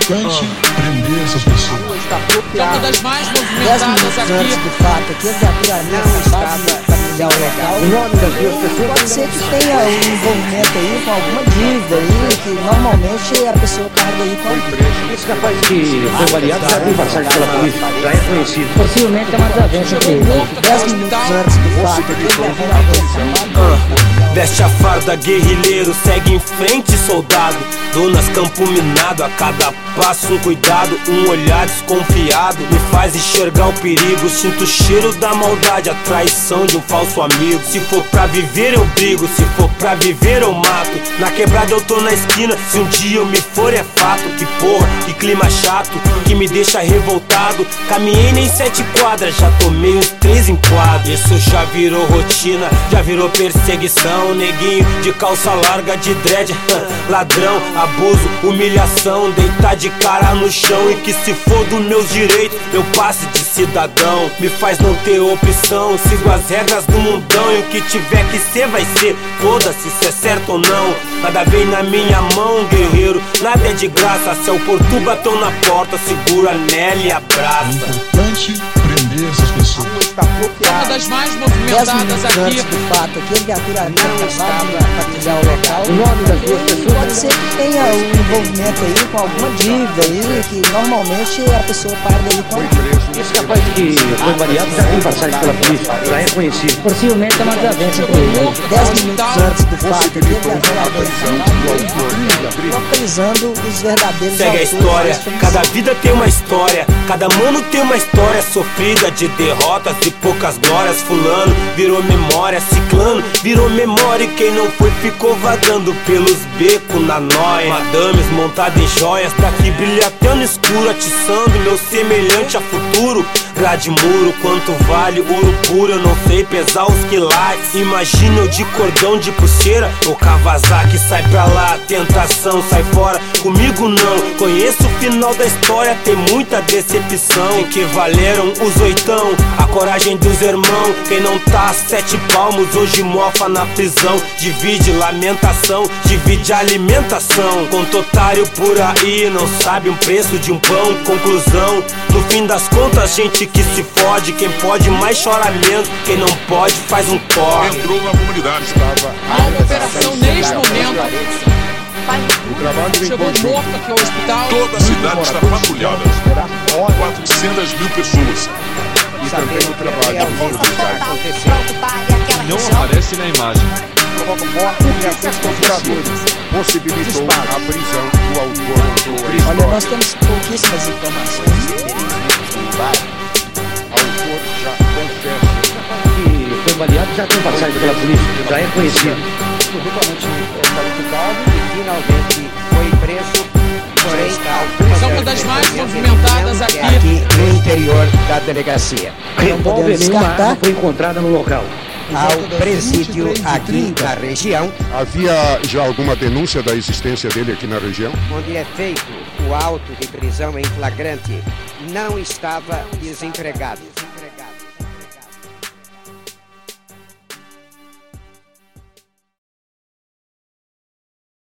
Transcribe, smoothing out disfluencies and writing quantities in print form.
importante prender essas pessoas. É uma das mais movimentadas aqui. Antes do fato aqui, a viatura não estava para o local. O nome das duas pessoas Pode ser que tenha um envolvimento aí com alguma dívida aí, que normalmente a pessoa carrega aí com a empresa. Esse rapaz que foi baleado já tem passagem pela polícia, já é conhecido. Possivelmente é uma desavença entre eles. 10 minutos antes do fato aqui, a viatura Veste a farda, guerrilheiro, segue em frente, soldado. Donas campo minado, a cada passo um cuidado. Um olhar desconfiado me faz enxergar o perigo. Sinto o cheiro da maldade, a traição de um falso amigo. Se for pra viver eu brigo, se for pra viver eu mato. Na quebrada eu tô na esquina, se um dia eu me for é fato. Que porra, que clima chato, que me deixa revoltado. Caminhei nem 7 quadras, já tomei uns 3 enquadros. Isso já virou rotina, já virou perseguição. Neguinho de calça larga, de dread, ladrão, abuso, humilhação. Deitar de cara no chão e que se for dos meus direitos eu passe de cidadão. Me faz não ter opção, sigo as regras do mundão. E o que tiver que ser vai ser, foda-se se é certo ou não. Nada vem na minha mão, guerreiro, nada é de graça. Se o porto bateu na porta, segura nela e É abraça. importante prender essas pessoas. É uma das mais 10 movimentadas minutos aqui. antes do fato aqui, a viatura não estava para o local. O nome das duas pessoas Pode ser que tenha um envolvimento aí com alguma dívida aí, que normalmente a pessoa paga aí com a empresa. Esse rapaz que foi baleado já tem passagem pela polícia, já é conhecido. Possivelmente é uma desavença entre eles. 10 minutos antes do fato aqui, a viatura localizando os verdadeiros Segue a autores história, desse cada vida tem uma história. Cada mano tem uma história sofrida, de derrotas e poucas glórias. Fulano virou memória, ciclano virou memória. E quem não foi ficou vagando pelos becos na nóia. Madames montadas em joias, daqui brilha até no escuro, atiçando meu semelhante a futuro. Grade muro, quanto vale ouro puro, eu não sei pesar os quilates. Imagina eu de cordão de pulseira, ou Kawasaki, sai pra lá, tentação, sai fora, comigo não. Conheço o final da história, tem muita decepção. Em que valeram os oitão, a coragem dos irmãos. Quem não tá a 7 palmos, hoje mofa na prisão. Divide lamentação, divide alimentação. Conto otário por aí, não sabe um preço de um pão. Conclusão, no fim das contas, gente que se fode. Quem pode mais chora menos, quem não pode faz um corre. Entrou na comunidade. Há uma operação neste momento. O trabalho vem Chegou conjunto. morto aqui ao hospital. Toda a cidade está patrulhada. 400 mil pessoas. E também o trabalho de fora dos bairros. Não aparece na imagem. Possibilitou a prisão do autor. Olha, nós temos pouquíssimas informações O autor já confessa. Que foi baleado já tem passagem pela polícia, já é conhecido. Totalmente qualificado e finalmente foi preso, porém São uma das mais movimentadas aqui. no interior da delegacia. Revólver, nenhuma arma foi encontrada no local. Ao presídio aqui na região, Havia já alguma denúncia da existência dele aqui na região? onde é feito o auto de prisão em flagrante, não estava desempregado.